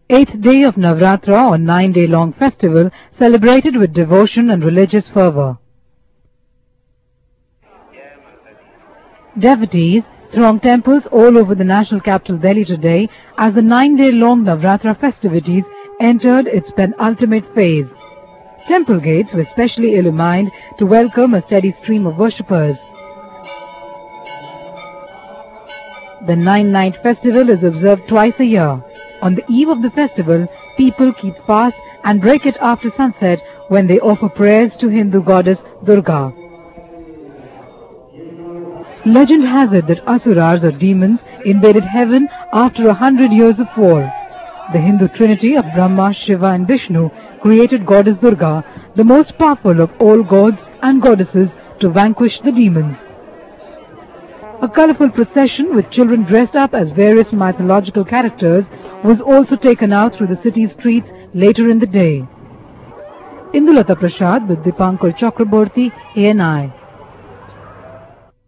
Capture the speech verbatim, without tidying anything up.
Eighth day of Navratra, or nine-day-long festival, celebrated with devotion and religious fervor. Devotees throng temples all over the national capital Delhi today as the nine-day-long Navratra festivities entered its penultimate phase. Temple gates were specially illumined to welcome a steady stream of worshippers. The nine-night festival is observed twice a year. On the eve of the festival, people keep fast and break it after sunset when they offer prayers to Hindu goddess Durga. Legend has it that Asuras or demons invaded heaven after a hundred years of war. The Hindu trinity of Brahma, Shiva and Vishnu created goddess Durga, the most powerful of all gods and goddesses, to vanquish the demons. A colorful procession with children dressed up as various mythological characters was also taken out through the city's streets later in the day. Indulata Prasad with Dipankar Chakraborty, A N I.